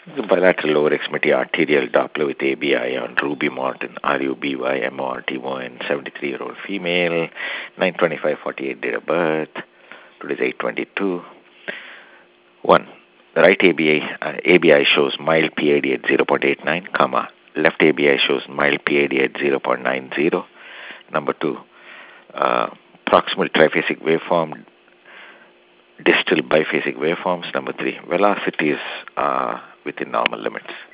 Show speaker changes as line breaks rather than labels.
The bilateral lower extremity arterial Doppler with ABI on Ruby Martin, RUBY MORTON, 73-year-old female, 9/25/48 date of birth. Today's 8/22. 1. The right ABI shows mild PID at 0.89, left ABI shows mild PID at 0.90. Number 2, proximal triphasic waveform, distal biphasic waveforms. Number 3, velocities are within normal limits.